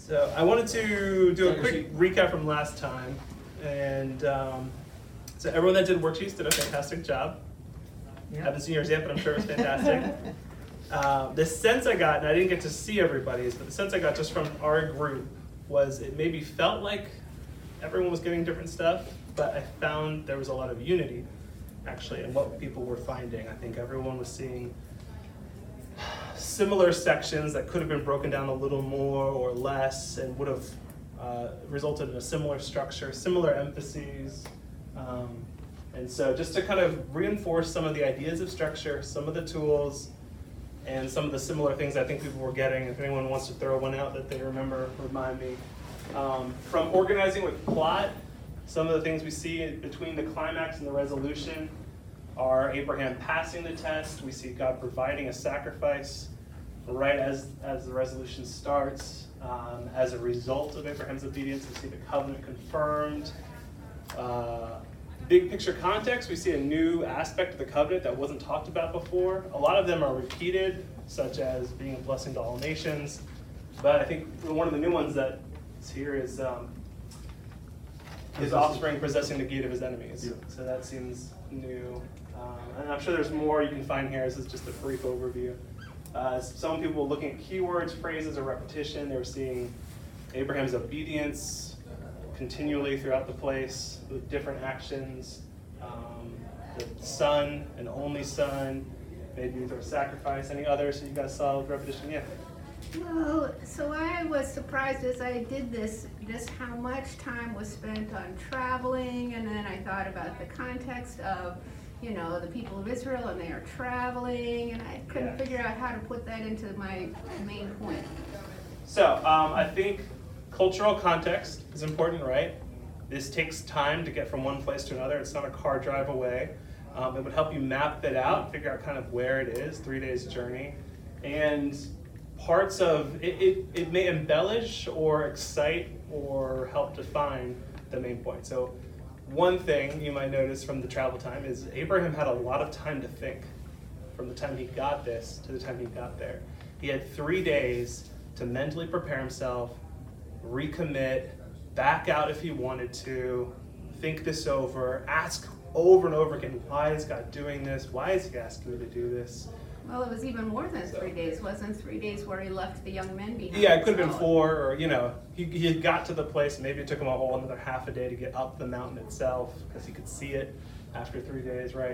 So I wanted to do a quick recap from last time. And so everyone that did worksheets did a fantastic job. I haven't seen yours yet, but I'm sure it was fantastic. The sense I got, and I didn't get to see everybody's, but the sense I got just from our group was it maybe felt like everyone was getting different stuff, but I found there was a lot of unity, actually, in what people were finding. I think everyone was seeing similar sections that could have been broken down a little more or less and would have resulted in a similar structure, similar emphases. And so just to kind of reinforce some of the ideas of structure, some of the tools, and some of the similar things I think people were getting. If anyone wants to throw one out that they remember, remind me. From organizing with plot, some of the things we see between the climax and the resolution are Abraham passing the test. We see God providing a sacrifice right as the resolution starts. As a result of Abraham's obedience, we see the covenant confirmed. Big picture context, we see a new aspect of the covenant that wasn't talked about before. A lot of them are repeated, such as being a blessing to all nations. But I think one of the new ones that is here is his offspring possessing the gate of his enemies. Yeah. So that seems new. And I'm sure there's more you can find here. This is just a brief overview. Some people were looking at keywords, phrases, or repetition. They were seeing Abraham's obedience continually throughout the place with different actions. The son, an only son, maybe through a sacrifice. Any others that you guys saw with repetition? Yeah. Well, so I was surprised as I did this, just how much time was spent on traveling, and then I thought about the context of, the people of Israel, and they are traveling, and I couldn't figure out how to put that into my main point. So I think cultural context is important, right? This takes time to get from one place to another. It's not a car drive away. It would help you map it out, figure out kind of where it is, 3 days journey. And parts of it may embellish or excite or help define the main point. So one thing you might notice from the travel time is Abraham had a lot of time to think from the time he got this to the time he got there. He had 3 days to mentally prepare himself, recommit, back out if he wanted to, think this over, ask over and over again, why is God doing this? Why is he asking me to do this? Well, it was even more than 3 days. Wasn't 3 days where he left the young men behind? Yeah, it could have been 4, or he had got to the place. Maybe it took him a whole another half a day to get up the mountain itself because he could see it after 3 days, right?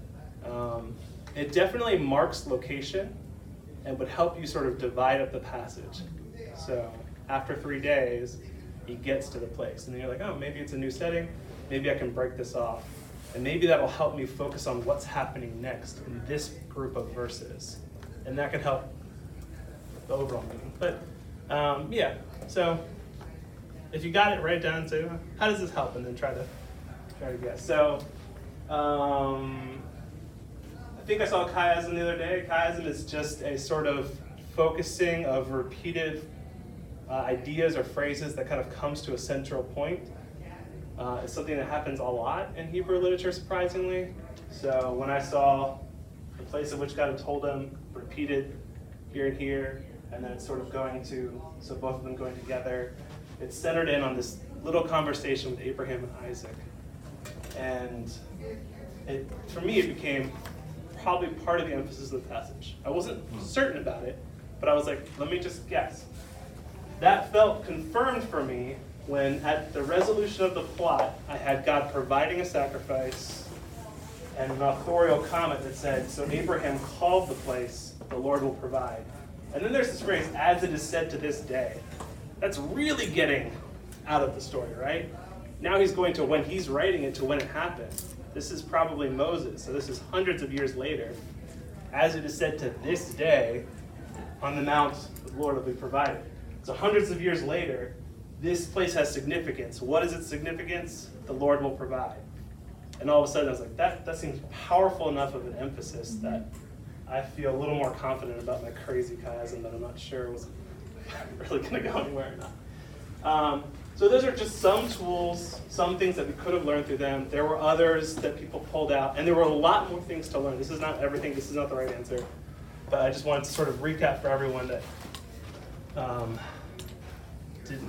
It definitely marks location and would help you sort of divide up the passage. So after 3 days, he gets to the place, and then you're like, oh, maybe it's a new setting. Maybe I can break this off. And maybe that'll help me focus on what's happening next in this group of verses. And that could help the overall meaning. But so if you got it, write it down and say, how does this help? And then try to guess. So I think I saw chiasm the other day. Chiasm is just a sort of focusing of repeated ideas or phrases that kind of comes to a central point. It's something that happens a lot in Hebrew literature, surprisingly. So when I saw the place in which God had told them, repeated here and here, and then it's sort of going to, so both of them going together, it's centered in on this little conversation with Abraham and Isaac. And for me, it became probably part of the emphasis of the passage. I wasn't certain about it, but I was like, let me just guess. That felt confirmed for me when at the resolution of the plot, I had God providing a sacrifice and an authorial comment that said, so Abraham called the place, the Lord will provide. And then there's this phrase, as it is said to this day. That's really getting out of the story, right? Now he's going to when he's writing it to when it happened. This is probably Moses, so this is hundreds of years later. As it is said to this day, on the mount, the Lord will be provided. So hundreds of years later, this place has significance. What is its significance? The Lord will provide. And all of a sudden I was like, that seems powerful enough of an emphasis that I feel a little more confident about my crazy chiasm that I'm not sure was really going to go anywhere or not. So those are just some tools, some things that we could have learned through them. There were others that people pulled out, and there were a lot more things to learn. This is not everything. This is not the right answer. But I just wanted to sort of recap for everyone that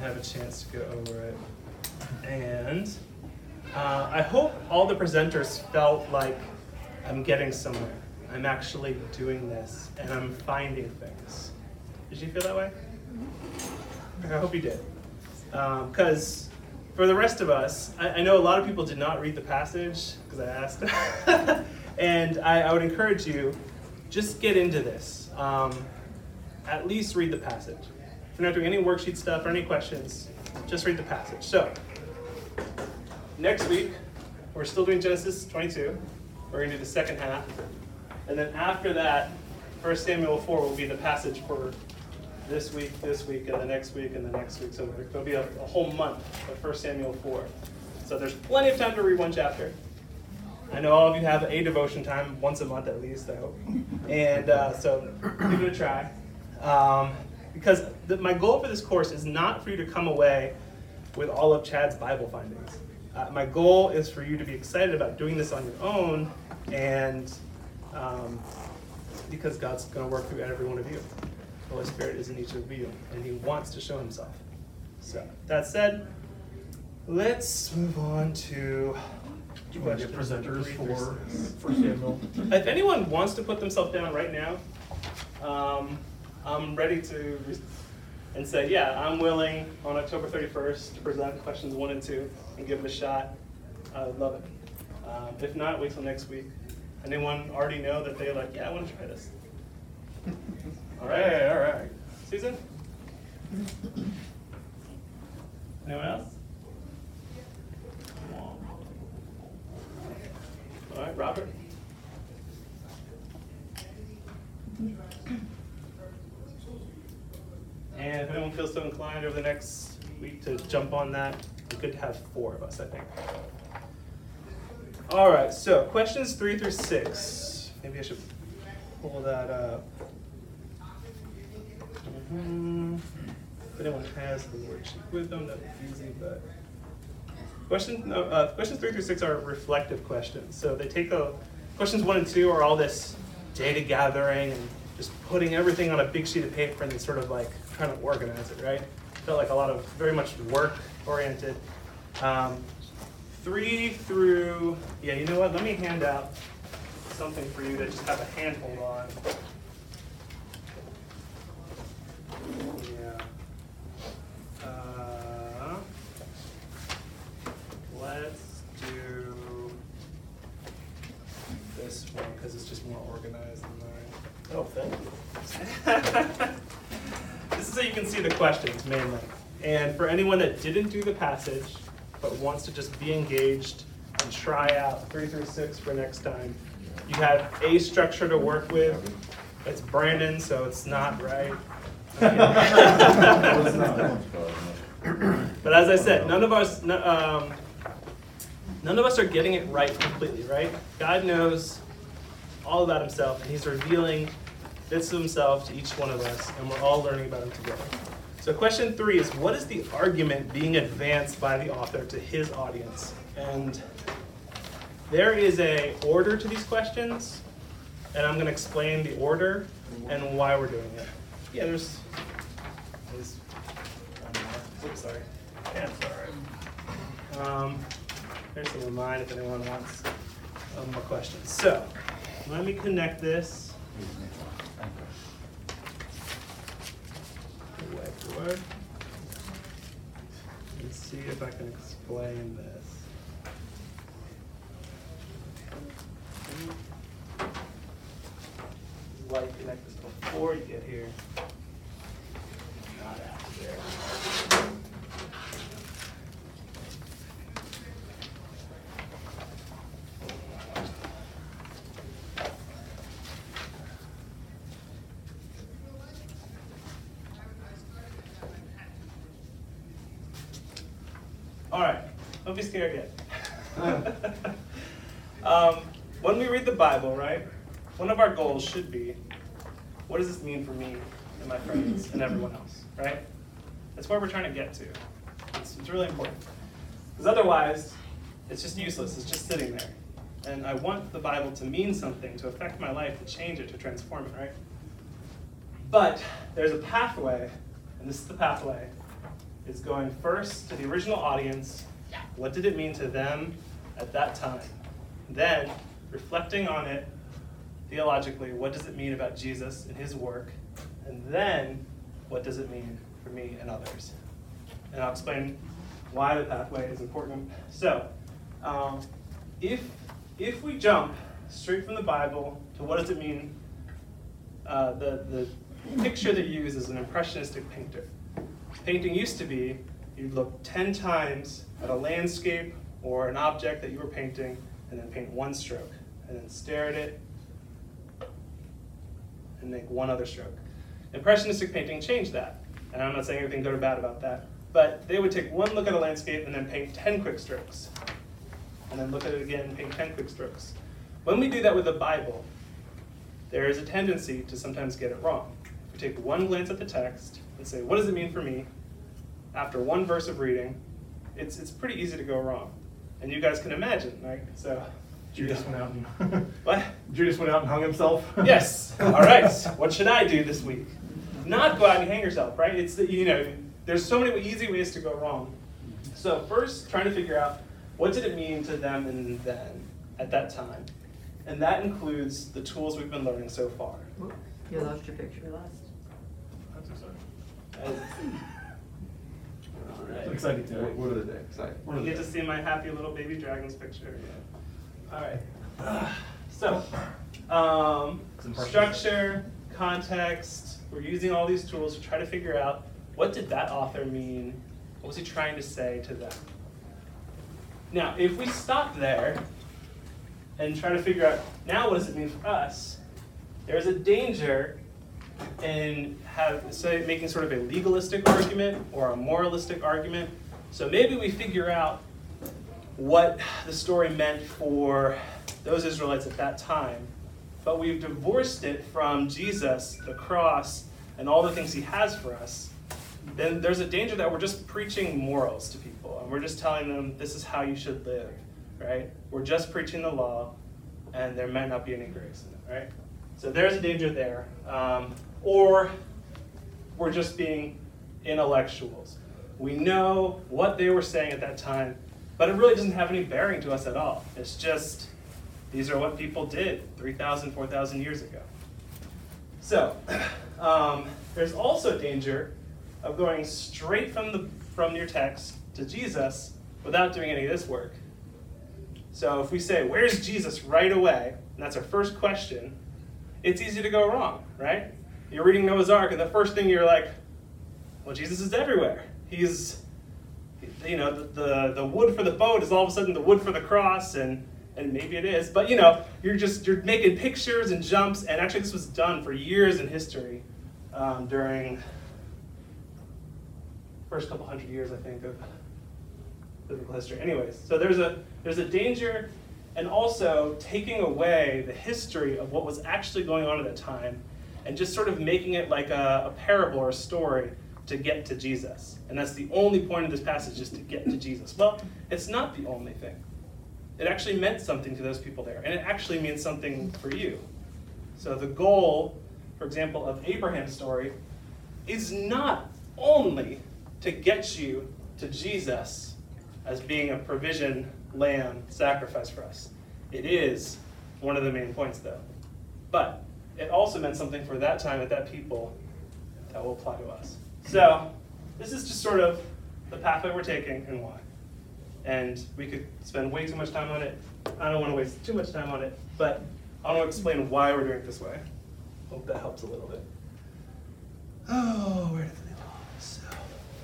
have a chance to go over it. And I hope all the presenters felt like I'm getting somewhere. I'm actually doing this, and I'm finding things. Did you feel that way? I hope you did. Because for the rest of us, I know a lot of people did not read the passage, because I asked. And I would encourage you, just get into this. At least read the passage. If you're not doing any worksheet stuff or any questions, just read the passage. So, next week, we're still doing Genesis 22. We're going to do the second half. And then after that, 1 Samuel 4 will be the passage for this week, and the next week, and the next week. So there'll be a whole month of 1 Samuel 4. So there's plenty of time to read one chapter. I know all of you have a devotion time once a month at least, I hope. And so give it a try. Because my goal for this course is not for you to come away with all of Chad's Bible findings. My goal is for you to be excited about doing this on your own, and because God's going to work through every one of you. The Holy Spirit is in each of you, and He wants to show Himself. So, that said, let's move on to Do you want to get presenters for Samuel? If anyone wants to put themselves down right now, I'm ready to and say, yeah, I'm willing on October 31st to present questions 1 and 2 and give it a shot. I would love it. If not, wait till next week. Anyone already know that they're like, yeah, I want to try this? All right. Susan? Anyone else? All right, Robert? And if anyone feels so inclined over the next week to jump on that, it's good to have 4 of us, I think. All right, so questions 3 through 6. Maybe I should pull that up. If anyone has the worksheet with them, that'd be easy, but questions 3 through 6 are reflective questions. So they take questions 1 and 2 are all this data gathering and just putting everything on a big sheet of paper and then sort of like trying to organize it, right? Felt like a lot of very much work oriented. 3 through, yeah, you know what? Let me hand out something for you to just have a handhold on. Yeah. Let's do this one because it's just more organized than mine. Oh, thank you. This is so you can see the questions mainly. And for anyone that didn't do the passage but wants to just be engaged and try out 3 through 6 for next time, you have a structure to work with. It's Brandon, so it's not right. But as I said, none of us are getting it right completely, right? God knows all about Himself, and He's revealing bits of Himself to each one of us, and we're all learning about Him together. So question 3 is, what is the argument being advanced by the author to his audience? And there is an order to these questions, and I'm going to explain the order and why we're doing it. Yeah, there's one more. Oops, sorry. Yeah, it's all right. Here's some of mine if anyone wants more questions. So, let me connect this. Whiteboard. Let's see if I can explain this. Why you connect this before you get here, not after. All right, don't be scared yet. When we read the Bible, right, one of our goals should be, what does this mean for me and my friends and everyone else, right? That's where we're trying to get to. It's really important. Because otherwise, it's just useless. It's just sitting there. And I want the Bible to mean something, to affect my life, to change it, to transform it, right? But there's a pathway, and this is the pathway, is going first to the original audience. What did it mean to them at that time? Then, reflecting on it theologically, what does it mean about Jesus and his work? And then, what does it mean for me and others? And I'll explain why the pathway is important. So, if we jump straight from the Bible to what does it mean, the picture that you use is an impressionistic painter. Painting used to be you'd look 10 times at a landscape or an object that you were painting and then paint one stroke and then stare at it and make one other stroke. Impressionistic painting changed that. And I'm not saying anything good or bad about that, but they would take one look at a landscape and then paint 10 quick strokes. And then look at it again and paint 10 quick strokes. When we do that with the Bible, there is a tendency to sometimes get it wrong. If we take one glance at the text and say, what does it mean for me? After one verse of reading, it's pretty easy to go wrong. And you guys can imagine, right? So Judas went out and what? Judas went out and hung himself. Yes. All right. What should I do this week? Not go out and hang yourself, right? It's that, there's so many easy ways to go wrong. So first, trying to figure out what did it mean to them and then at that time, and that includes the tools we've been learning so far. You lost your picture. That's exciting. All right. It's exciting today. What are the days? You get to see my happy little baby dragon's picture. Yeah. All right. So, structure, context. We're using all these tools to try to figure out what did that author mean? What was he trying to say to them? Now, if we stop there and try to figure out now what does it mean for us, there's a danger in making sort of a legalistic argument or a moralistic argument. So maybe we figure out what the story meant for those Israelites at that time, but we've divorced it from Jesus, the cross, and all the things he has for us. Then there's a danger that we're just preaching morals to people, and we're just telling them this is how you should live, right? We're just preaching the law, and there might not be any grace in it, right? So there's a danger there. Or we're just being intellectuals. We know what they were saying at that time, but it really doesn't have any bearing to us at all. It's just, these are what people did 3,000, 4,000 years ago. So, there's also danger of going straight from your text to Jesus without doing any of this work. So if we say, where's Jesus right away, and that's our first question, it's easy to go wrong, right? You're reading Noah's Ark, and the first thing you're like, well, Jesus is everywhere. He's, the wood for the boat is all of a sudden the wood for the cross, and maybe it is, but you're making pictures and jumps, and actually this was done for years in history during first couple hundred years, I think, of biblical history. Anyways, so there's a danger, and also taking away the history of what was actually going on at that time, and just sort of making it like a parable or a story to get to Jesus. And that's the only point of this passage, is to get to Jesus. Well, it's not the only thing. It actually meant something to those people there, and it actually means something for you. So the goal, for example, of Abraham's story is not only to get you to Jesus as being a provision lamb sacrifice for us. It is one of the main points, though. But it also meant something for that time and that people that will apply to us. So this is just sort of the pathway we're taking and why. And we could spend way too much time on it. I don't want to waste too much time on it, but I want to explain why we're doing it this way. Hope that helps a little bit. Oh, where did we leave off?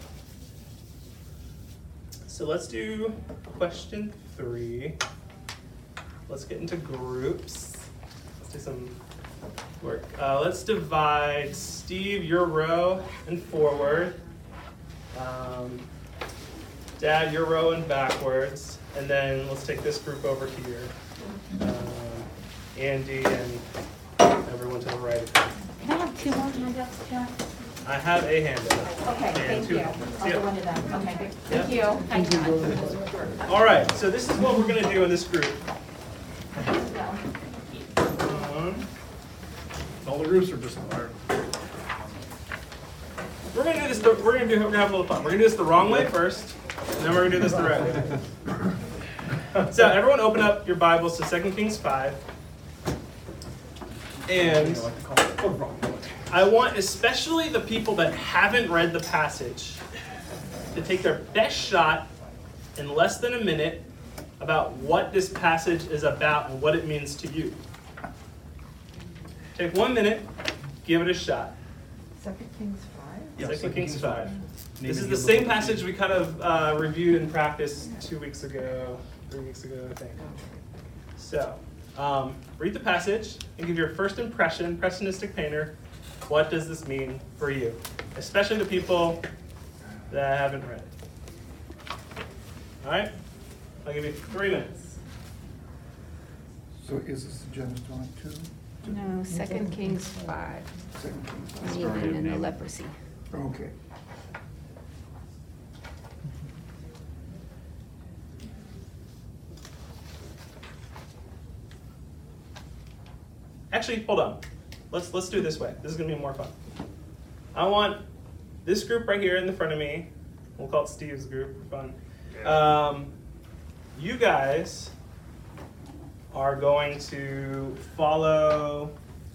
So let's do question 3. Let's get into groups. Let's do some work. Let's divide Steve, your row, and forward. Dad, your row and backwards. And then let's take this group over here. Andy and everyone to the right. Can I have 2 more handouts, Jack? I have a handout. Okay, And thank 2 you. handouts. I'll Yeah. go into them. Okay, Yeah. thank you. All right, so this is what we're going to do in this group. All the roofs are just wired. We're gonna have a little fun. We're gonna do this the wrong way first, and then we're gonna do this the right way. So everyone open up your Bibles to 2 Kings 5. And I want especially the people that haven't read the passage to take their best shot in less than a minute about what this passage is about and what it means to you. Take 1 minute, give it a shot. 2 Kings 5? 2 Kings 5. This is the same passage we kind of reviewed in practice 2 weeks ago, 3 weeks ago, I think. So, read the passage and give your first impression, impressionistic painter, what does this mean for you? Especially the people that haven't read it. All right? I'll give you 3 minutes. So is this the gemstone too? No, 2 Kings 5, Second Kings. Naaman and the leprosy. Okay. Actually, hold on. Let's do it this way. This is gonna be more fun. I want this group right here in the front of me. We'll call it Steve's group for fun. You guys are going to follow.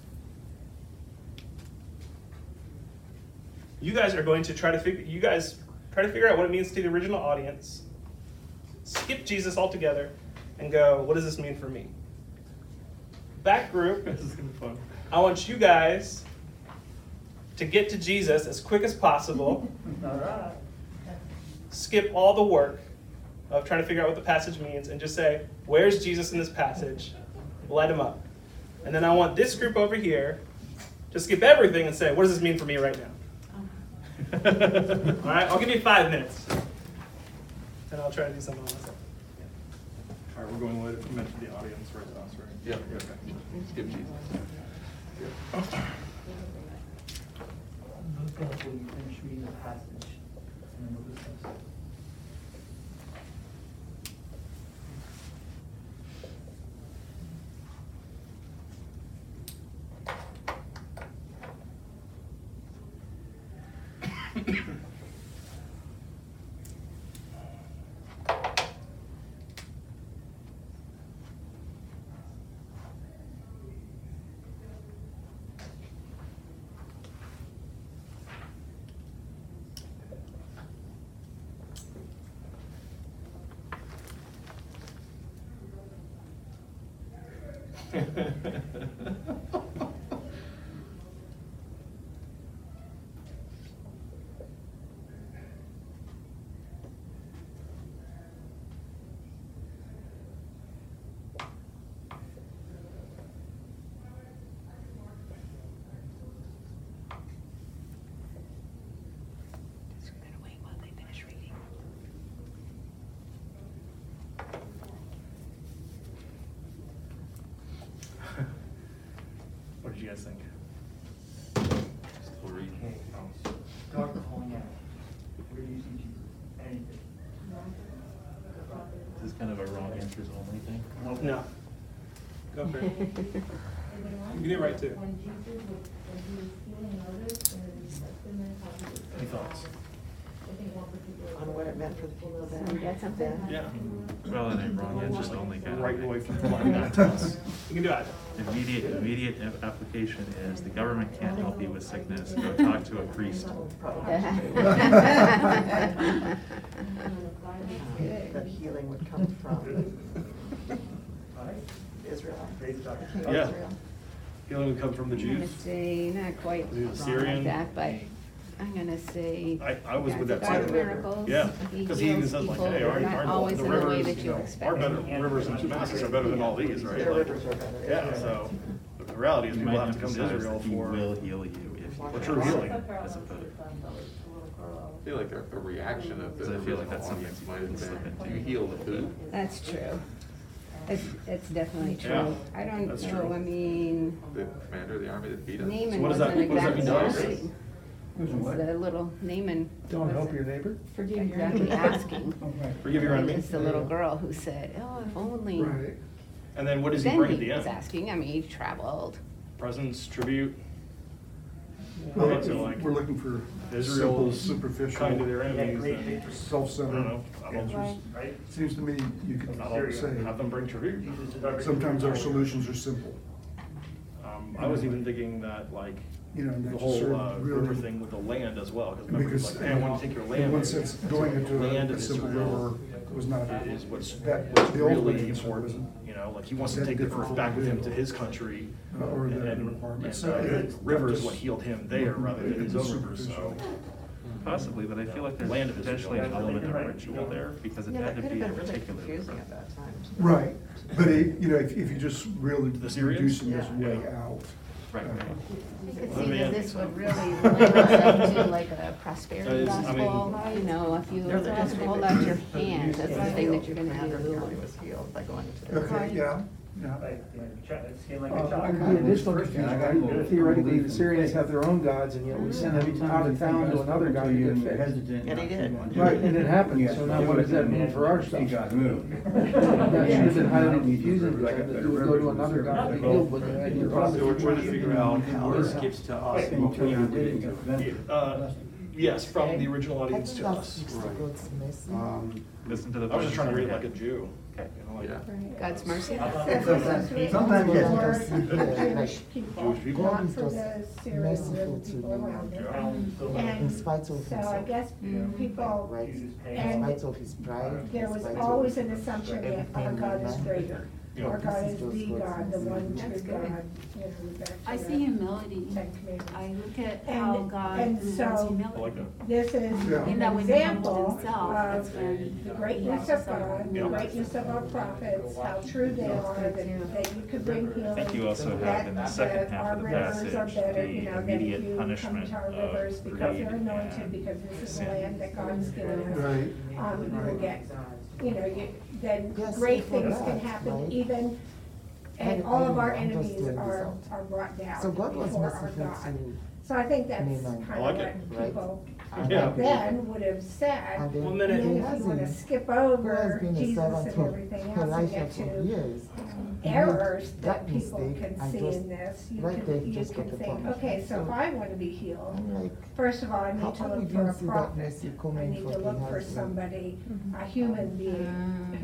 You guys are going to try to figure out what it means to the original audience. Skip Jesus altogether, and go, what does this mean for me? Back group. This is gonna be fun. I want you guys to get to Jesus as quick as possible. Skip all the work of trying to figure out what the passage means and just say, where's Jesus in this passage? Light him up. And then I want this group over here to skip everything and say, what does this mean for me right now? All right, I'll give you 5 minutes. And I'll try to do something on myself. All right, we're going with meant to the audience, right to us, right? Yeah. Okay. Skip Jesus. Look up when you finish reading the passage, and then we'll discuss it. What did you guys think? Still reading. God calling out. Where do you see Jesus? Anything. This is kind of a wrong answers only thing. No. Go for it. You can do it right too. Any thoughts? On what it meant for the people that. So you got something? Yeah. Well, it ain't wrong answers only kind of. Right away from the line, not to us. You can do it. Immediate application is the government can't help you with sickness. Go talk to a priest. That healing would come from Israel. Yeah. Healing would come from the I'm gonna Jews. say, not quite The wrong like Syrian. that, but I'm gonna say. I was with that God's a God of side. miracles. Yeah, He because he even heals said like, people, hey, but not always the in the way rivers, that you you know, expect. our rivers in Damascus are better than all these, right? Their Like, rivers are better. yeah, so the reality is You people might have to come to emphasize Israel that he for will heal you if for you true healing. as opposed. I I feel like a reaction of the Because I feel like original that's something audience you might can have slip been, into. do you heal the food? That's true. It's definitely true. Yeah, I don't that's know, true. I mean, The commander of the army that beat us? Naaman what does that- wasn't what does that exactly mean to us? asking. The little Naaman Don't help wasn't your neighbor? exactly asking. Forgive your It enemy. was the little girl who said, oh, if only. Right. And then what does he Then bring at he the was end? asking, I mean, he traveled. Presents, tribute. Well, So, like, we're looking for simple, Israel's superficial, kind to their Yeah, enemies. great and- victory. I self-centered don't know. I don't answers. Right. Right? Seems to me you could I'll say, have them bring tribute. Jesus is our sometimes our solutions are simple. I was even thinking that, like, You know, the not whole just sort of river really- thing with the land as well, because remember, Because it's like, hey, I want to take your land. in one sense, going into Land a is simple real- river was not, is what's that, what's the ultimate really answer important, wasn't. you know, like, he wants to That take the earth difficult back with him to to do. his country. Or the and- requirements. and, So the river is just what healed him there rather than his own river, so. superficial. Possibly, but I feel like Land there's of potentially an Israel. element of ritual there, because it Yeah, had that to could be a have been really particular. confusing at that time. Right, but you know, if you just really The Syrians? reducing this Yeah. way out. Right, right. You could Oh, see man. that this would really relate itself to like a prosperity I mean- gospel, you know, if you just hold out your hand, that's the thing that you're gonna do. Was healed by going to the. Okay, yeah, yeah. Like, skin like a Well, child. I can be additional confusion. Theoretically, the Syrians have their own gods, and yet we send them out of town to another god to get fixed. Yeah, they did. Right, and it happened, so now what does that mean for our stuff? That should have been highly confusing, because you would go to another god to be healed, but your So problem. we're trying to figure out how this gets to us and what we would yes, from the original audience to us. Listen to the. I was just trying to read it like a Jew. Okay. You know, like Yeah. God's mercy. Sometimes yes. Jewish people. God is just merciful to you. In spite of So I himself, guess people, right? In and spite of his pride. there in was spite always of an assumption that our everything God is man greater. Yeah. Our God is This is the just God, the what's one in true That's good. God, you know, back to I the see humility. Ten Commandments. I look at And- how God and rewards so- I like humility. that. This is Yeah. In an that when he humbled example himself, of that's when the he greatness lost of himself. God, the Yeah. greatness of our prophets, how true they are, that you could bring healing. I think you also have in the second half of the That our rivers are passage, better, the you know, that immediate if you come punishment to our of rivers because greed they're anointed, and because this is the sin. land that God's given us. Right. You will get, you know, then Yes, great for things that, can happen, right? even, and I- all of our I'm just enemies doing this are out. brought down So God was before our merciful God. to, So I think that's Naaman. kind I like of it. what Right. people Yeah. back then would have said. and then One minute. And then if you Gehazi, wanna skip who has over been a Jesus servant and of everything else and Elisha get for to years. errors that that people mistake can and see just in this, right there, you just can got the think, punishment. okay, so if So- I wanna be healed, I'm like, first of all, I How need to come we look for didn't a see that prophet. mercy I coming need to for look for Gehazi? somebody, a human being,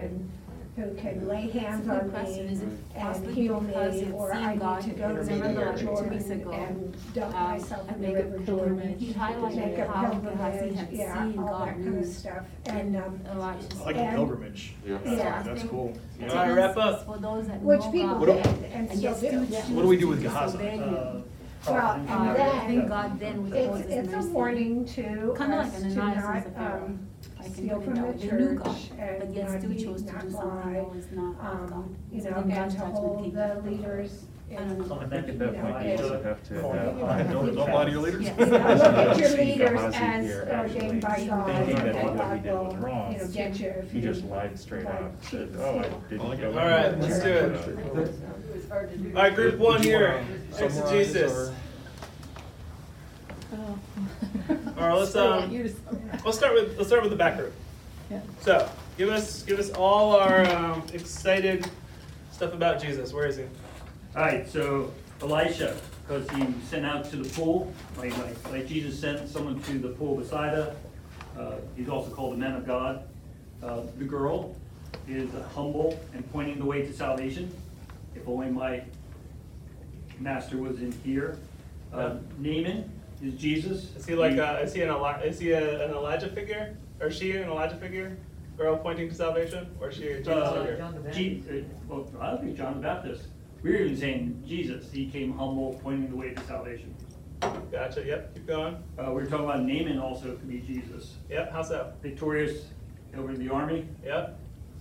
who can lay hands It's a good on question. me Is it and possibly heal because me, it's or seen I God need to go to the remember river like 2 weeks Jordan ago, and dunk myself in and the make a river pilgrimage. Jordan. He highlighted Make a how Gehazi pilgrimage, had yeah, seen all God that kind of move stuff, in and, Elisha's I like the And- pilgrimage. Yeah. Yeah. That's cool. It All right, wrap up. is For those that which know people God, did and and still yet still do. choose What do we do to with Gehazi? disobey him. Well, and I then, think God then withholds his it's a mercy. warning to Kind of us like to Ananias not, and Sapphira. I can steal put it from that the way. They knew God, church but and yet not still eat, chose to not do something lie, that was not of God. you So know, then and God's to judgment hold came. the leaders I don't know. I think at that point, you also have to Don't lie to your leaders. Yes. You know, look at your See leaders Gehazi as here ordained by actually God, thinking and that that what he God did was will, wrong. you know, get you if He you. just lied straight like, up, said, cheat, oh, I steal. didn't like go. it. All right, let's do it. All right, group one here, exegesis. All right, let's start with the back group. So, give us all our excited stuff about Jesus. Where is he? All right, so Elisha, because he sent out to the pool, like Jesus sent someone to the pool of Bethsaida. He's also called the man of God. The girl is humble and pointing the way to salvation. If only my master was in here. Naaman is Jesus. Is he like is he an Elijah figure? Or is she an Elijah figure? Girl pointing to salvation, or is she a Jesus figure? Well, I think John the Baptist. We were even saying Jesus. He came humble, pointing the way to salvation. Gotcha. Yep. Keep going. We were talking about Naaman also could be Jesus. Yep. How so? Victorious over the army. Yep.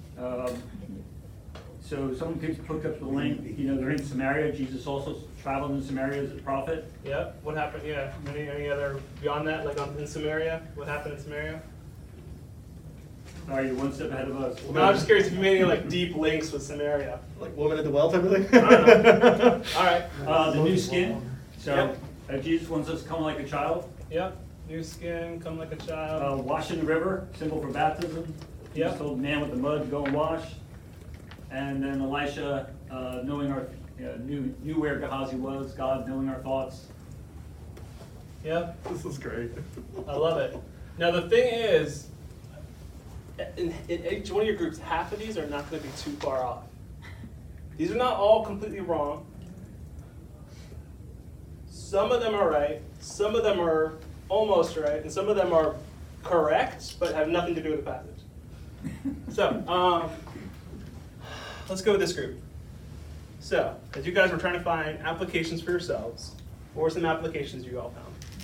So someone could hook up the link. You know, they're in Samaria. Jesus also traveled in Samaria as a prophet. Yep. What happened? Yeah. Any other beyond that? Like in Samaria? What happened in Samaria? Sorry, you're one step ahead of us. No, I'm just curious if you made any like deep links with Samaria. Like woman at the well type of thing? I don't know. All right. The new skin. So Yep. Jesus wants us to come like a child. Yep. New skin, come like a child. Wash in the river, symbol for baptism. He Yep. just told the man with the mud to go and wash. And then Elisha, knowing our knew where Gehazi was. God knowing our thoughts. Yep. This is great. I love it. Now the thing is, in each one of your groups, half of these are not going to be too far off. These are not all completely wrong. Some of them are right, some of them are almost right, and some of them are correct, but have nothing to do with the passage. So, let's go with this group. So, as you guys were trying to find applications for yourselves, what were some applications you all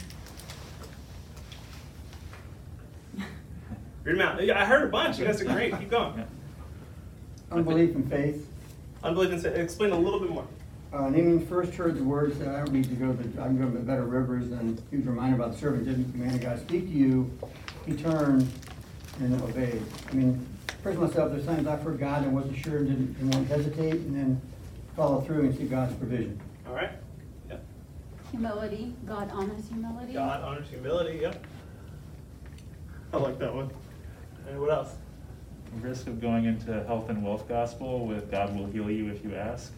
found? Read them out. Yeah, I heard a bunch. You guys are great. Keep going. Unbelief and faith. Unbelief and faith. Explain a little bit more. Naming first heard the words that I don't need to go to, I can go to better rivers, and he was reminded about the servant didn't command God speak to you. He turned and obeyed. I mean, first myself, there's times I forgot and wasn't sure and didn't want to hesitate, and then follow through and see God's provision. All right. Yep. Humility, God honors humility. God honors humility. Yep. I like that one. And what else? Risk of going into health and wealth gospel with God will heal you if you ask.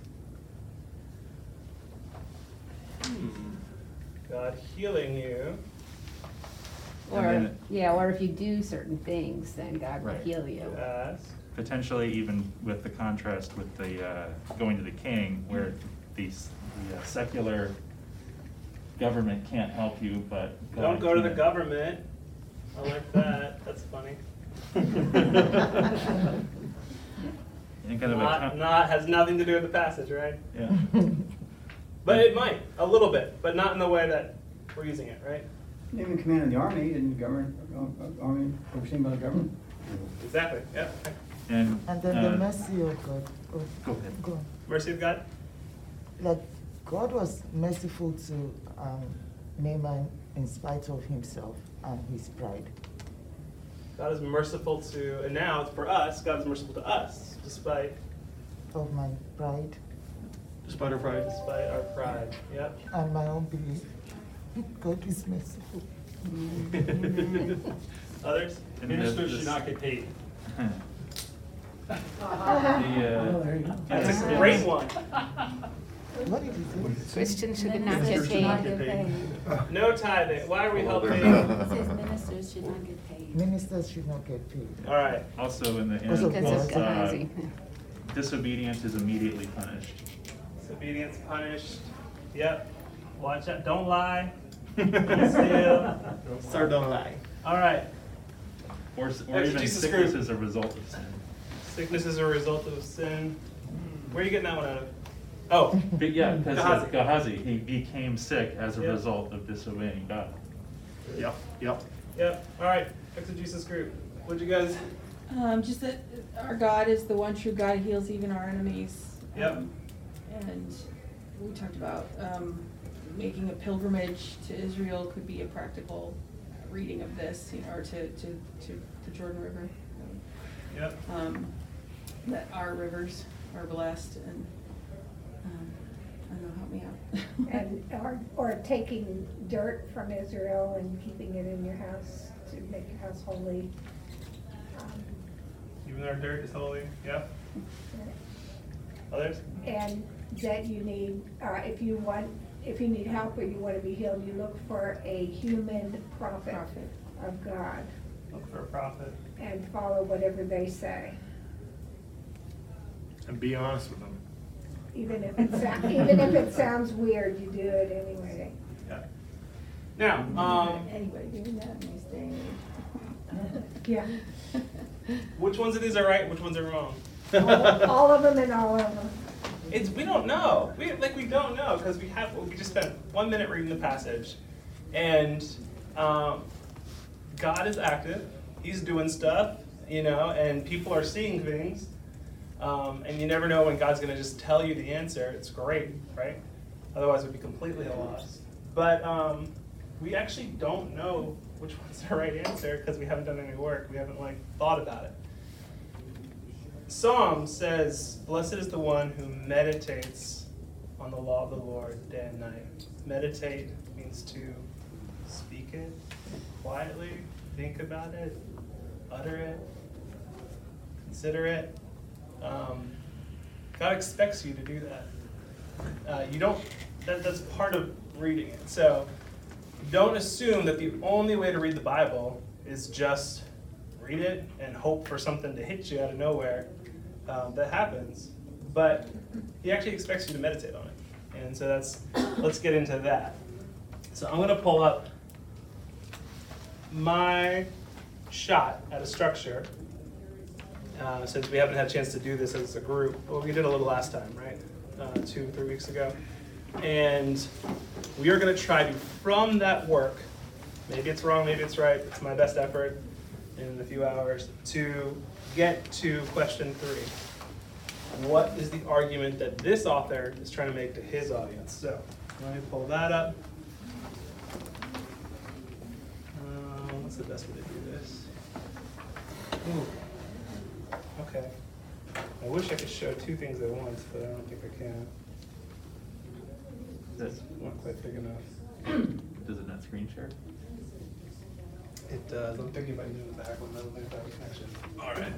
God healing you. And Or, then- yeah, or if you do certain things, then God will Right. heal you. Ask. Potentially even with the contrast with the going to the king, where the secular government can't help you, but God Don't go to the can. government. I like that. That's funny. And kind of Has nothing to do with the passage, right? yeah. But it might, a little bit, but not in the way that we're using it, right? Naming command of the army and government, army overseen by the government. Exactly, yeah. And And then the mercy of God. Oh, go ahead. go on. Mercy of God? Like, God was merciful to Naaman in spite of himself and his pride. God is merciful to, and now for us, God is merciful to us, despite Of my pride Despite our pride. our pride. Yep. and my unbelief. God is merciful. Others? And Ministers this- should not get paid. That's a great one. What did he say? Christians should not Ministers get should not paid. get paid. No tithing. Why are we Well, helping? they're It says ministers should not get paid. Ministers should not get paid. All right. Also in the Because of Because of God. Gehazi. disobedience is immediately punished. Disobedience punished. Yep. Watch out. Don't lie. Don't steal. Sir, don't lie. All right. Or even Jesus sickness group. as a result of sin. Sickness is a result of sin. Where are you getting that one out of? Oh, But yeah, because Gehazi. of Gehazi, he became sick as a Yeah. result of disobeying God. Yep, yep. yep. All right. Exegesis group. What'd you guys? Just that our God is the one true God, He heals even our enemies. Yep. And we talked about making a pilgrimage to Israel could be a practical reading of this, you know, or to the Jordan River. Yep. That our rivers are blessed, and I don't know, help me out. And, or taking dirt from Israel and keeping it in your house to make your house holy. Even our dirt is holy. Yep. Others? And that you need, if you need help or you want to be healed, you look for a human prophet of God Look for a prophet. and follow whatever they say. And be honest with them. Even if it sounds weird, you do it anyway. Yeah. Now, Anybody doing that in this day and age? Yeah. which ones of these are right? Which ones are wrong? All of them and all of them. We don't know. We don't know because we just spent 1 minute reading the passage, and God is active. He's doing stuff, you know, and people are seeing things, and you never know when God's going to just tell you the answer. It's great, right? Otherwise, we'd be completely lost. But we actually don't know which one's the right answer because we haven't done any work. We haven't thought about it. Psalm says, "Blessed is the one who meditates on the law of the Lord day and night." Meditate means to speak it quietly, think about it, utter it, consider it. God expects you to do that. You don't. That's part of reading it. So don't assume that the only way to read the Bible is just read it and hope for something to hit you out of nowhere. That happens. But he actually expects you to meditate on it. And so let's get into that. So I'm going to pull up my shot at a structure, since we haven't had a chance to do this as a group. Well, we did a little last time, right? 2-3 weeks ago. And we are going to try to, from that work, maybe it's wrong, maybe it's right, it's my best effort in a few hours, to get to question 3. What is the argument that this author is trying to make to his audience? So let me pull that up. What's the best way to do this? Ooh. Okay. I wish I could show 2 things at once, but I don't think I can. That's not quite big enough. Does it not screen share? It does. I'm thinking about using the back one. I don't think I have a connection. All right.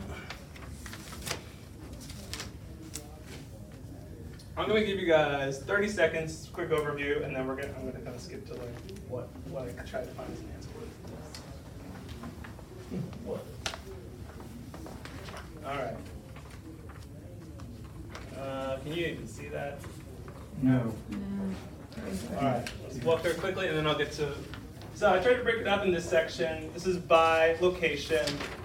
I'm going to give you guys 30 seconds, quick overview, and then I'm going to kind of skip to like what I tried to find as an answer. What? All right. Can you even see that? No. All right, let's walk through it quickly, and then I'll get to. So I tried to break it up in this section. This is by location.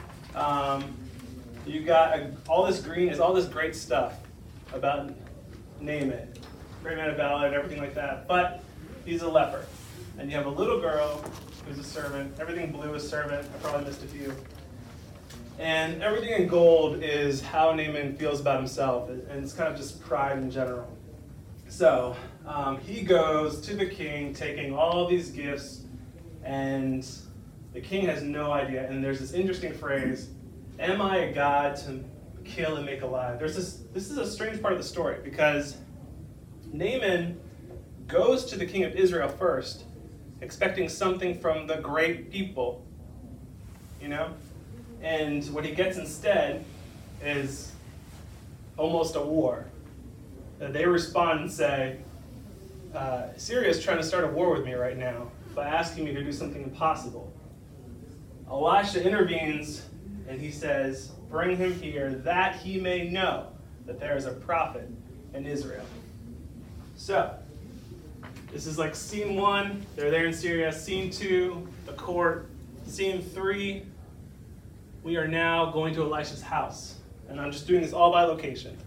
You got all this green is all this great stuff about Naaman, great man of valor, and everything like that. But he's a leper, and you have a little girl who's a servant. Everything blue is servant. I probably missed a few. And everything in gold is how Naaman feels about himself, and it's kind of just pride in general. So he goes to the king taking all these gifts, and the king has no idea. And there's this interesting phrase, "Am I a god to kill and make alive?" This is a strange part of the story, because Naaman goes to the king of Israel first, expecting something from the great people, you know? And what he gets instead is almost a war. They respond and say, Syria is trying to start a war with me right now by asking me to do something impossible. Elisha intervenes and he says, "Bring him here that he may know that there is a prophet in Israel." So, this is like scene 1, they're there in Syria. Scene 2, the court. Scene 3, we are now going to Elisha's house. And I'm just doing this all by location.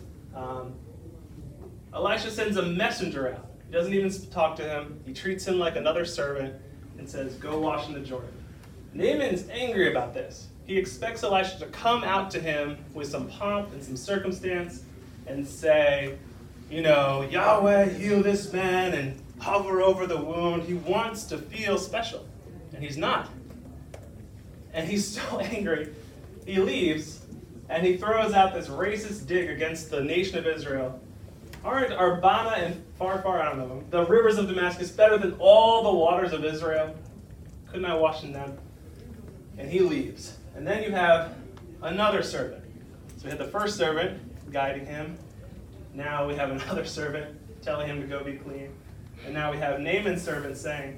Elisha sends a messenger out. He doesn't even talk to him. He treats him like another servant and says, "Go wash in the Jordan." Naaman's angry about this. He expects Elisha to come out to him with some pomp and some circumstance and say, you know, "Yahweh, heal this man," and hover over the wound. He wants to feel special, and he's not. And he's so angry, he leaves, and he throws out this racist dig against the nation of Israel. Aren't Arbana and Farfar, I don't know, the rivers of Damascus, better than all the waters of Israel? Couldn't I wash in them? And he leaves. And then you have another servant. So we had the first servant guiding him. Now we have another servant telling him to go be clean. And now we have Naaman's servant saying,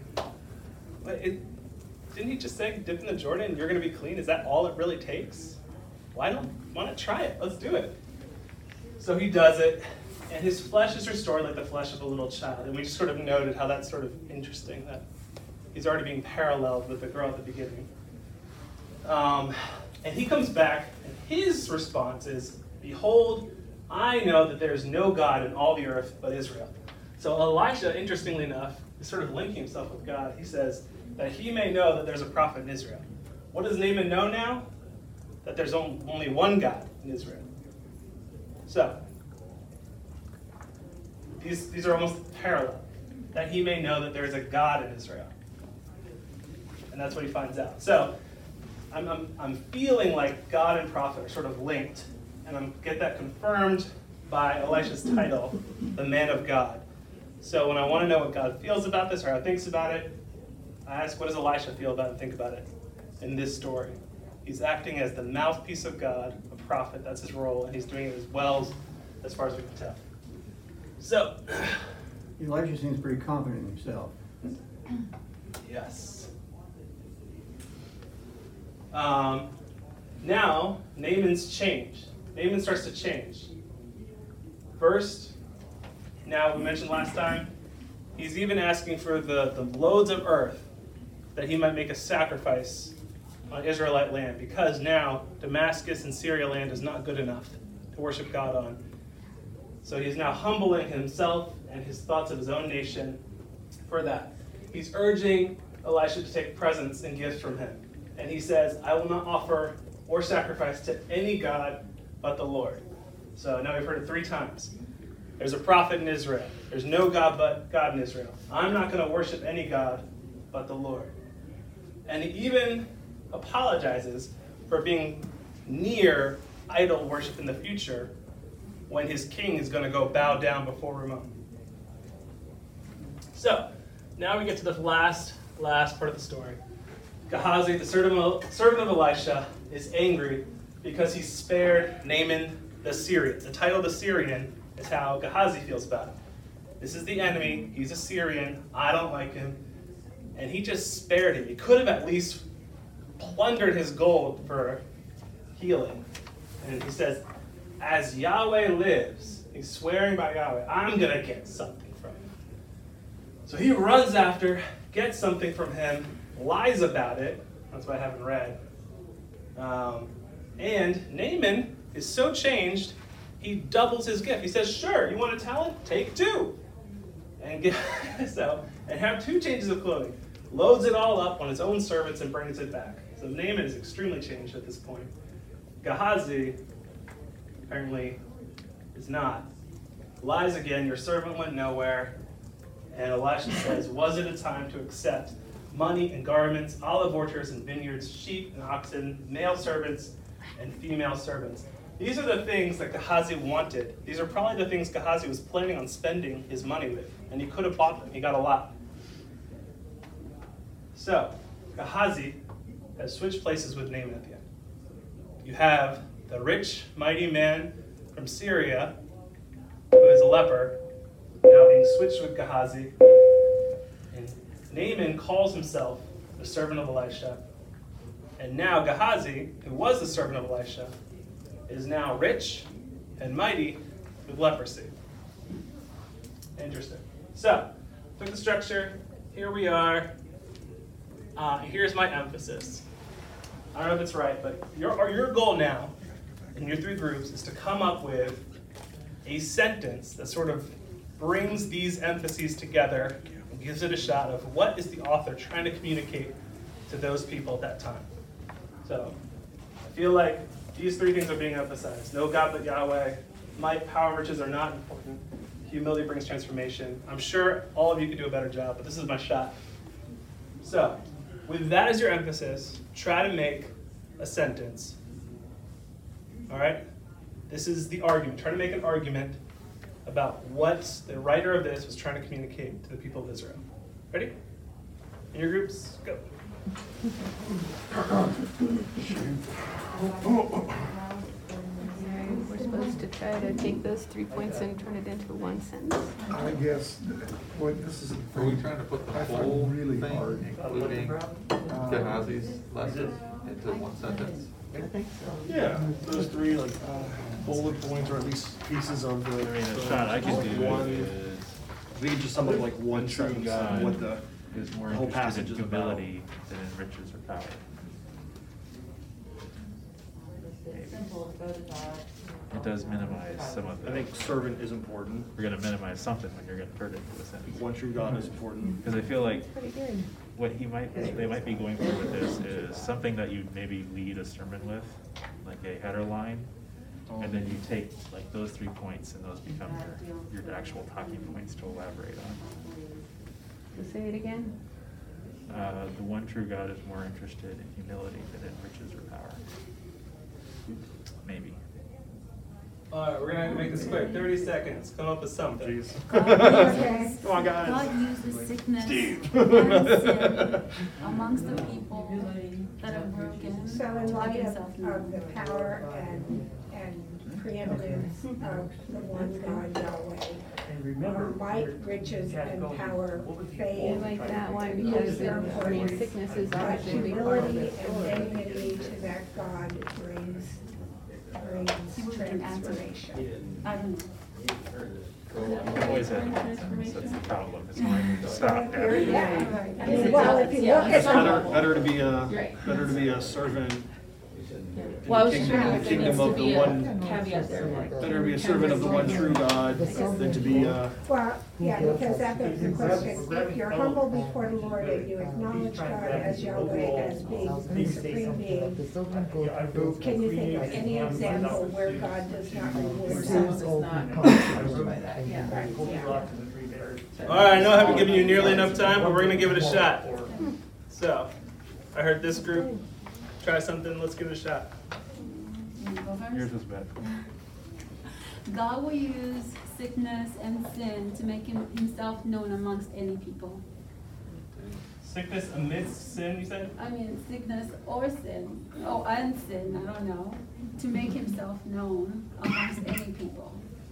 didn't he just say, "Dip in the Jordan and you're going to be clean"? Is that all it really takes? Why not try it? Let's do it. So he does it, and his flesh is restored like the flesh of a little child. And we just sort of noted how that's sort of interesting, that he's already being paralleled with the girl at the beginning. And he comes back, and his response is, "Behold, I know that there is no God in all the earth but Israel." So Elisha, interestingly enough, is sort of linking himself with God. He says that he may know that there's a prophet in Israel. What does Naaman know now? That there's only one God in Israel. So, these are almost parallel. That he may know that there's a God in Israel. And that's what he finds out. So, I'm feeling like God and prophet are sort of linked. And I get that confirmed by Elisha's title, the man of God. So when I want to know what God feels about this or how he thinks about it, I ask, what does Elisha feel about and think about it in this story? He's acting as the mouthpiece of God, a prophet, that's his role, and he's doing it as well as far as we can tell. So, Elijah seems pretty confident in himself. Yes. Now, Naaman's changed. Naaman starts to change. First, now we mentioned last time, he's even asking for the loads of earth that he might make a sacrifice on Israelite land, because now Damascus and Syria land is not good enough to worship God on. So he's now humbling himself and his thoughts of his own nation for that. He's urging Elisha to take presents and gifts from him. And he says, I will not offer or sacrifice to any god but the Lord. So now we've heard it 3 times. There's a prophet in Israel. There's no God but God in Israel. I'm not going to worship any god but the Lord. And he even apologizes for being near idol worship in the future when his king is going to go bow down before Ramon. So, now we get to the last part of the story. Gehazi, the servant of Elisha, is angry because he spared Naaman the Syrian. The title the Syrian is how Gehazi feels about him. This is the enemy. He's a Syrian. I don't like him. And he just spared him. He could have at least plundered his gold for healing. And he says, as Yahweh lives, he's swearing by Yahweh, I'm going to get something from him. So he runs after, gets something from him, lies about it. That's why I haven't read. And Naaman is so changed, he doubles his gift. He says, sure, you want a talent? Take 2. And have 2 changes of clothing. Loads it all up on his own servants and brings it back. So Naaman is extremely changed at this point. Gehazi apparently is not. Lies again, your servant went nowhere. And Elisha says, was it a time to accept money and garments, olive orchards and vineyards, sheep and oxen, male servants and female servants? These are the things that Gehazi wanted. These are probably the things Gehazi was planning on spending his money with. And he could have bought them. He got a lot. So, Gehazi has switched places with Naaman at the end. You have the rich, mighty man from Syria, who is a leper, now being switched with Gehazi. And Naaman calls himself the servant of Elisha. And now Gehazi, who was the servant of Elisha, is now rich and mighty with leprosy. Interesting. So, took the structure. Here we are. Here's my emphasis. I don't know if it's right, but your goal now in your 3 groups is to come up with a sentence that sort of brings these emphases together and gives it a shot of what is the author trying to communicate to those people at that time. So I feel like these 3 things are being emphasized. No God but Yahweh. Might, power, and riches are not important. Humility brings transformation. I'm sure all of you could do a better job, but this is my shot. So, with that as your emphasis, try to make a sentence. All right? This is the argument. Try to make an argument about what the writer of this was trying to communicate to the people of Israel. Ready? In your groups, go. We're supposed to try to take those 3 points and turn it into one sentence. I guess, what this is. Are we trying to put the I find whole really thing, hard. including Gehazi's lesson, into one sentence? I think so. Yeah, those 3 like bullet points, or at least pieces of the. I mean, a shot I could do one. is We could just sum up like one true sentence God on what the is more whole interested passage in is about. humility than in riches or power. It does minimize some of the. I think servant is important. We're going to minimize something when you're going to turn it into a sentence. One true God is important. Because I feel like Pretty good. what they might be going for with this is something that you maybe lead a sermon with, like a header line, and then you take like those 3 points and those become your actual talking points to elaborate on. So say it again. The one true God is more interested in humility than in riches or power. Maybe. All right, we're going to make this quick. 30 seconds. Come up with something. God uses, Come on, guys. God uses sickness Steve. and sin amongst the people that are broken. So in to light make of himself the power and preeminence of the one God Yahweh, might, riches, and power fade. I like that one Lose because their importance, sickness is but obviously a big part of humility it. and dignity to that God brings transformation. Always that's the problem, it's hard to stop there. Yeah. I mean, well, if you look at It's the better to be a servant Well, I was in just the wondering if there kingdom needs to of the be a one, caveat there, like. better to be a servant of the one true God than to be Well, yeah, because that begs the question, if you're humble before the Lord and you acknowledge God as Yahweh, as being the supreme being, can you think of any example where God does not reward Someone you? that's not encouraged by that, yeah. Right, yeah. All right, I know I haven't given you nearly enough time, but we're gonna give it a shot. So, I heard this group try something. Let's give it a shot. Yours is better. God will use sickness and sin to make himself known amongst any people. Sickness amidst sin, you said? I mean, sickness or sin, and sin, I don't know, to make himself known amongst any people.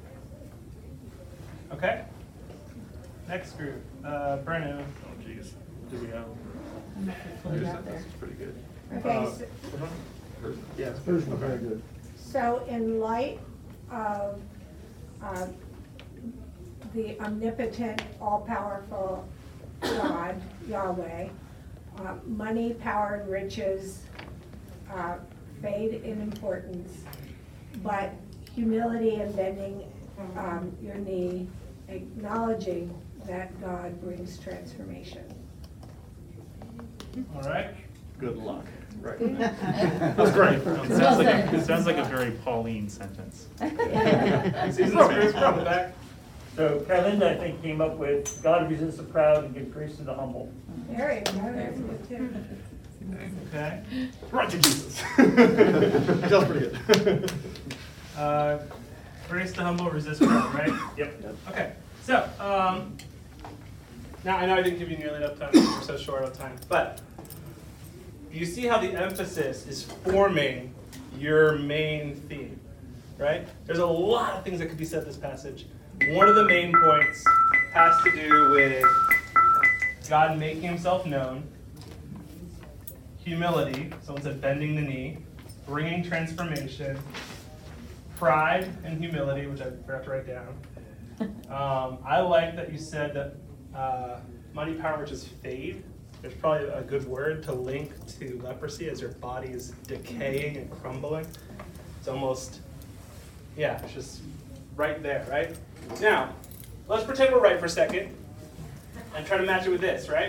Okay. Next group, Brennan. Oh, jeez. Do we have? That's pretty good. Okay, so, yeah. First one, very good. so in light of the omnipotent, all-powerful God, Yahweh, money, power, and riches fade in importance, but humility and bending your knee, acknowledging that God brings transformation. All right. Good luck. Right. That was great. It sounds like a very Pauline sentence. Season Spirit's coming back. So Carlinda, I think, came up with, God resists the proud and gives grace to the humble. There you go, that's good too. Okay. Right to Jesus. That's pretty good. Grace to humble, resist proud, right? Yep. Okay. So, now I know I didn't give you nearly enough time. We're so short on time, but you see how the emphasis is forming your main theme, right? There's a lot of things that could be said in this passage. One of the main points has to do with God making himself known, humility, someone said bending the knee, bringing transformation, pride and humility, which I forgot to write down. I like that you said that money, power, riches fade. There's probably a good word to link to leprosy as your body is decaying and crumbling. It's almost, yeah, it's just right there, right? Now, let's pretend we're right for a second and try to match it with this, right?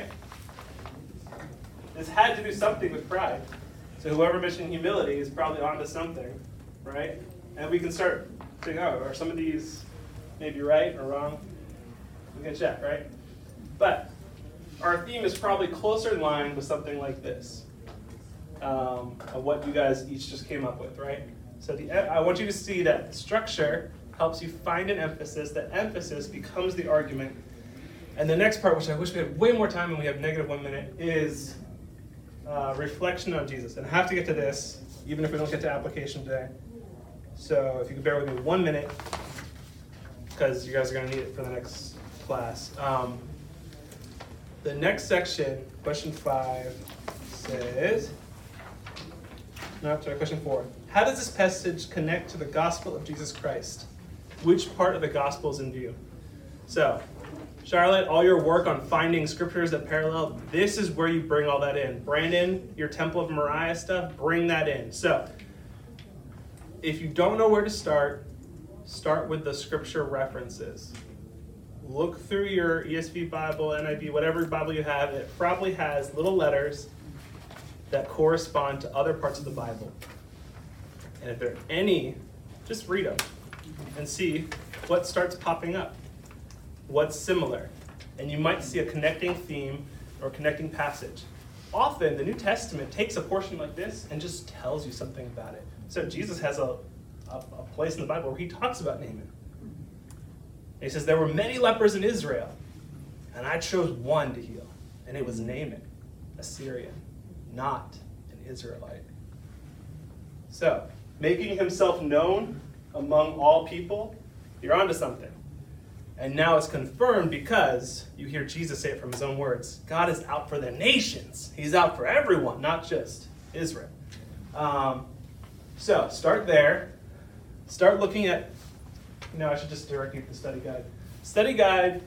This had to do something with pride. So whoever mentioned humility is probably onto something, right? And we can start saying, oh, are some of these maybe right or wrong? We can check, right? But our theme is probably closer in line with something like this, of what you guys each just came up with, right? So I want you to see that structure helps you find an emphasis. That emphasis becomes the argument. And the next part, which I wish we had way more time and we have negative 1 minute, is reflection on Jesus. And I have to get to this, even if we don't get to application today. So if you could bear with me 1 minute, because you guys are going to need it for the next class. The next section, question 5, says, no, sorry, question 4. How does this passage connect to the gospel of Jesus Christ? Which part of the gospel is in view? So, Charlotte, all your work on finding scriptures that parallel, this is where you bring all that in. Brandon, your Temple of Moriah stuff, bring that in. So, if you don't know where to start with the scripture references. Look through your ESV Bible, NIV, whatever Bible you have. It probably has little letters that correspond to other parts of the Bible. And if there are any, just read them and see what starts popping up. What's similar? And you might see a connecting theme or connecting passage. Often, the New Testament takes a portion like this and just tells you something about it. So Jesus has a place in the Bible where he talks about Naaman. He says, there were many lepers in Israel, and I chose one to heal, and it was Naaman, a Syrian, not an Israelite. So, making himself known among all people, you're onto something. And now it's confirmed because you hear Jesus say it from his own words. God is out for the nations. He's out for everyone, not just Israel. So start there. Start looking at, I should just direct you to the study guide. Study guide,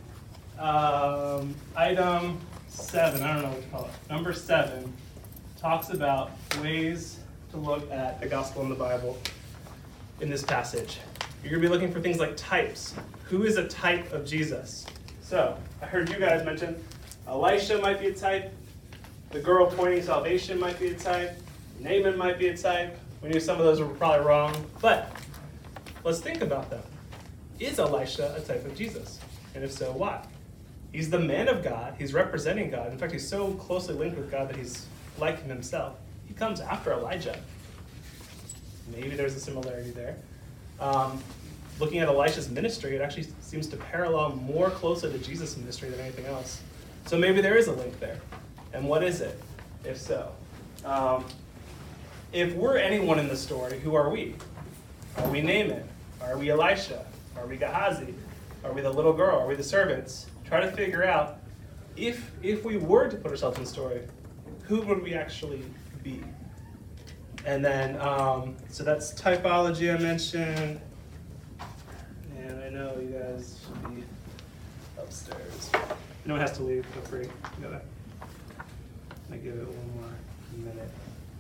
item 7, I don't know what to call it. Number 7 talks about ways to look at the gospel in the Bible in this passage. You're going to be looking for things like types. Who is a type of Jesus? So, I heard you guys mention Elisha might be a type. The girl pointing salvation might be a type. Naaman might be a type. We knew some of those were probably wrong. But let's think about them. Is Elisha a type of Jesus? And if so, why? He's the man of God. He's representing God. In fact, he's so closely linked with God that he's like him himself. He comes after Elijah. Maybe there's a similarity there. Looking at Elisha's ministry, it actually seems to parallel more closely to Jesus' ministry than anything else. So maybe there is a link there. And what is it, if so? If we're anyone in the story, who are we? Are we Naaman? Are we Elisha? Are we Gehazi? Are we the little girl? Are we the servants? Try to figure out, if we were to put ourselves in the story, who would we actually be? And then, so that's typology I mentioned. And I know you guys should be upstairs. If anyone has to leave, feel free. You gotta, I give it one more minute.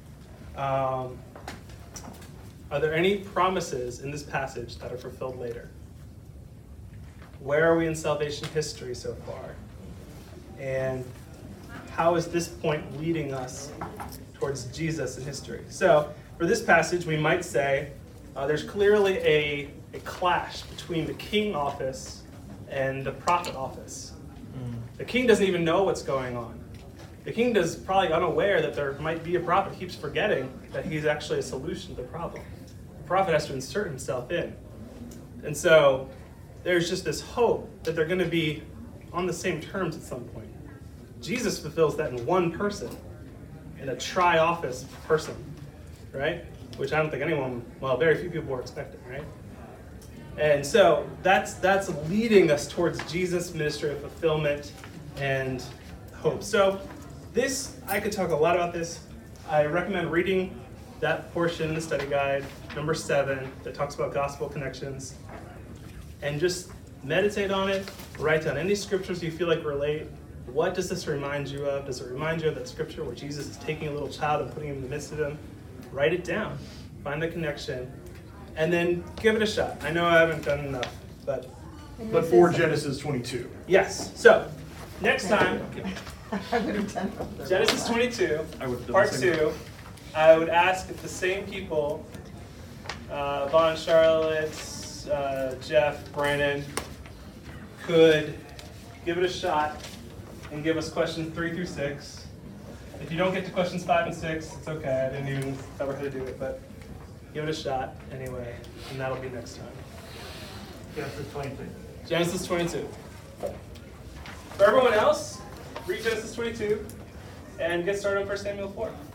Are there any promises in this passage that are fulfilled later? Where are we in salvation history so far? And how is this point leading us towards Jesus in history? So, for this passage, we might say there's clearly a clash between the king office and the prophet office. The king doesn't even know what's going on. The king is probably unaware that there might be a prophet. He keeps forgetting that he's actually a solution to the problem. The prophet has to insert himself in. And so there's just this hope that they're going to be on the same terms at some point. Jesus fulfills that in one person, in a tri-office person, right? Which I don't think anyone, very few people were expecting, right? And so that's leading us towards Jesus' ministry of fulfillment and hope. So this, I could talk a lot about this. I recommend reading that portion in the study guide, number 7, that talks about gospel connections. And just meditate on it, write down any scriptures you feel like relate. What does this remind you of? Does it remind you of that scripture where Jesus is taking a little child and putting him in the midst of them? Write it down, find the connection, and then give it a shot. I know I haven't done enough, but for Genesis 22. Yes. So, next time, I would have done Genesis 22, done part the same. 2, I would ask if the same people, Vaughn, Charlotte, Jeff, Brandon, could give it a shot and give us questions 3 through 6. If you don't get to questions 5 and 6, it's okay. I didn't even cover how to do it, but give it a shot anyway, and that'll be next time. Genesis 22. Genesis 22. For everyone else, read Genesis 22 and get started on 1 Samuel 4.